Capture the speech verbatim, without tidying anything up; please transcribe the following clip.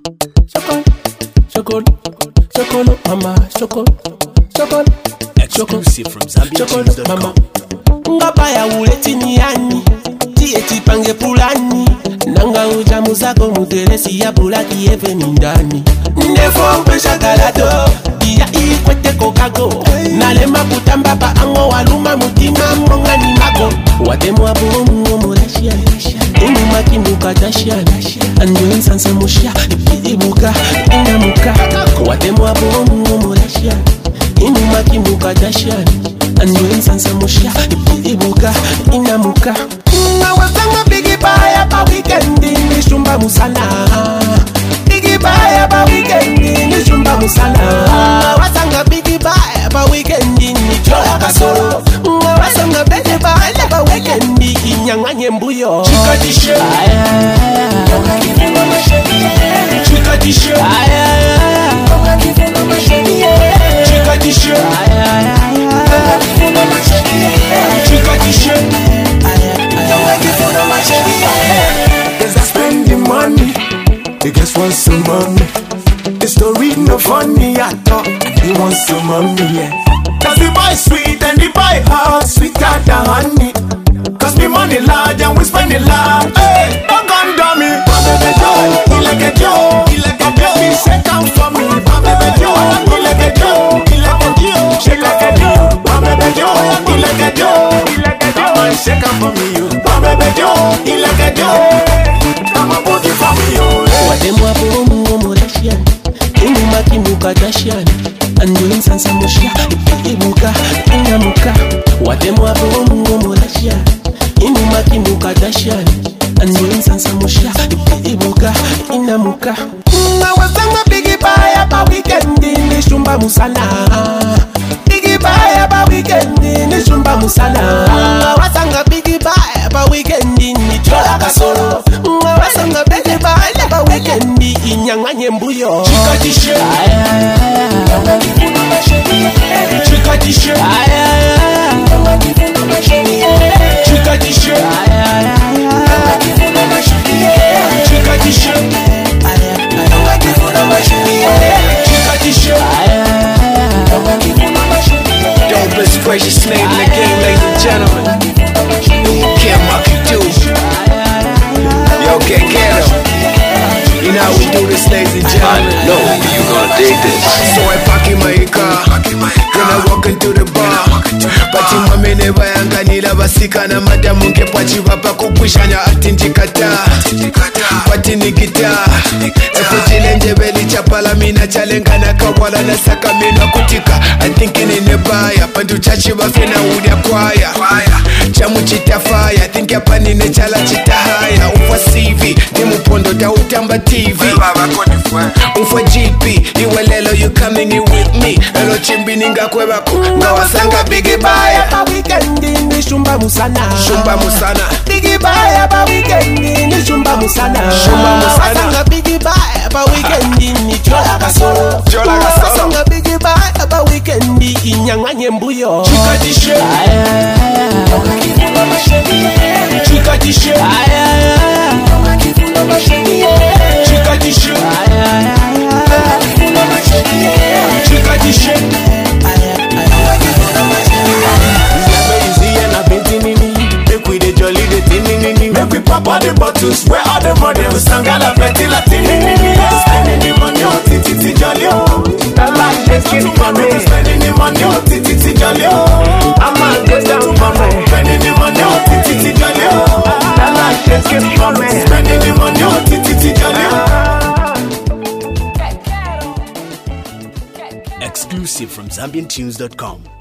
Chocolate, chocolate, chocolate, mama, chocolate, chocolate. Exclusive from Zambia Tunes dot com. Ngapa ya uleti ni yani tie tipange pulani nanga ujamu zako muteresi ya bulaki eve ni ndani ndefo mpesha galato iya ikwete kokago nalema kutamba pa ango waluma mutima monga ni mago watemu wabuo mungo morashia inu makindu katashia anjo insanse mushia ibuka inamuka watemu wabuo mungo morashia inu makindu katashia anjo insanse mushia ibuka inamuka na wasanga bigi baya pa weekendi ni shumba musana bigi baya pa weekendi ni shumba musana wasanga bigi baya pa weekendi ni chola kasoro wasanga bigi baya pa weekendi inyanganye mbuyo chikatishe chikatishe chikatishe chikatishe Cause I spend the money, they just want some money. The story no funny at all, they want some money, yeah. Cause the boy sweet and the boy hot, sweeter than honey. Cause me money large and we spend it large. Hey, don't come dummy. My baby Joe, he like a Joe, he like a Joe. Baby shake out for me. My baby Joe, he like a Joe, he like a Joe. Shake like a Joe. My baby Joe, he like a Joe, he like a Joe. Shake out for me, you. My baby Joe, he like a Joe. I'm a booty for me, you. Watemu wabuo mungo morashia inu makindu katashia anjo insanse mushia ibuka inamuka watemu wabuo mungo morashia inu makindu katashia anjo insanse mushia ibuka inamuka na wasanga bigi baya pa weekendi ni shumba musana bigi baya pa weekendi ni shumba musana wasanga bigi baya pa weekendi ni chola kasoro wasanga bigi baya pa weekendi inyanganye mbuyo chikatishe chikatishe chikatishe chikatishe Dopest, gracious name in the game, ladies and gentlemen. Can't mock you, dude. Yo, get get him. You know how we do this, ladies and gentlemen. I know you gonna dig this. So I park in my car, then I walk into the bar. But in my mene bayanganira basika na madamu ngepachi bapa kukwishanya ati ndikata pati nikita ekujile njebeli chapala mina chalengana kawala na saka mina kutika I'm thinking in the baya pandu chachi bafena udia kwaya chamu chitafaya think hapa nine chala chitahaya umfa C V ni mupondo ta utamba T V umfa G P iwelelo you coming in with me elo chimbi ninga kwebako ngawasanga bigi baya pa weekendi ni shumba musana shumba musana bigi baya pa weekendi ni shumba musana shumba musana wasanga bigi baya pa weekendi ni chola kasoro chola kasoro wasanga bigi baya pa weekendi inyanganye mbuyo chikatishe chikatishe chikatishe chikatishe make we pop all the bottles, where all the money? We sang all the petty Latin. Spending the money on titi jolly oh. That life is getting for me. Spending the money on titi jolly oh. I'm on this down for me. Spending the money on titi jolly oh. That life is getting for me. Spending the money on titi jolly oh. Exclusive from Zambian Tunes dot com.